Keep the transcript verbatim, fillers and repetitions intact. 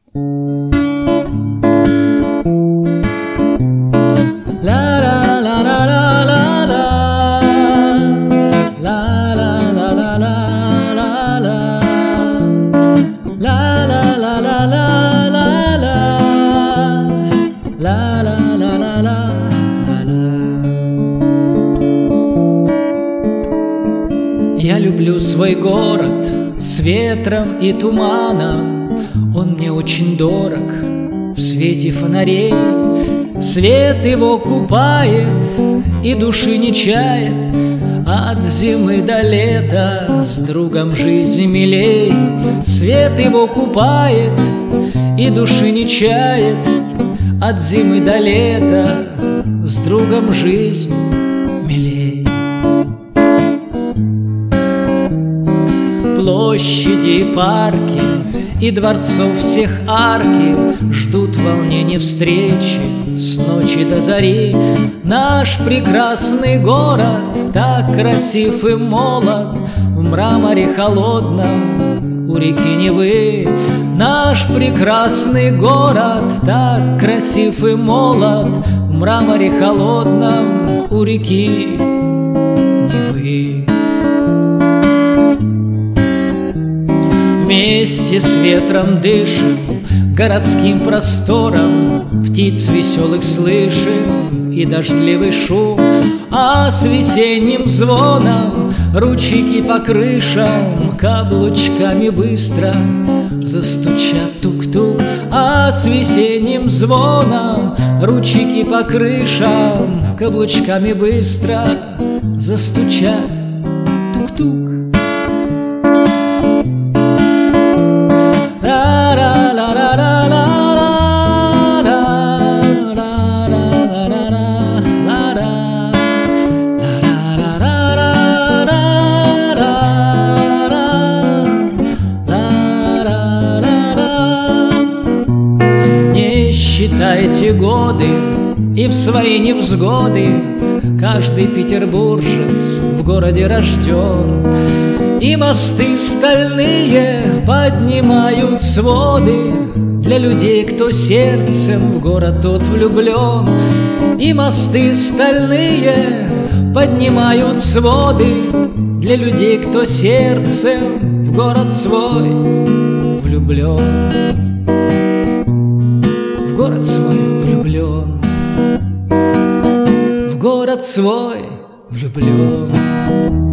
Я люблю свой город с ветром и туманом, он мне очень дорог в свете фонарей. Свет его купает и души не чает, от зимы до лета с другом жизнь милей. Свет его купает и души не чает, от зимы до лета с другом жизнь милей. Площади и парки и дворцов всех арки ждут в волнении встречи с ночи до зари. Наш прекрасный город так красив и молод в мраморе холодном у реки Невы. Наш прекрасный город так красив и молод в мраморе холодном у реки Невы. Вместе с ветром дышим, городским простором, птиц веселых слышим и дождливый шум. А с весенним звоном ручейки по крышам каблучками быстро застучат тук-тук. А с весенним звоном ручейки по крышам каблучками быстро застучат тук-тук. Считайте годы и в свои невзгоды каждый петербуржец в городе рожден. И мосты стальные поднимают своды для людей, кто сердцем в город тот влюблен. И мосты стальные поднимают своды для людей, кто сердцем в город свой влюблен. В город свой влюблен, в город свой влюблен.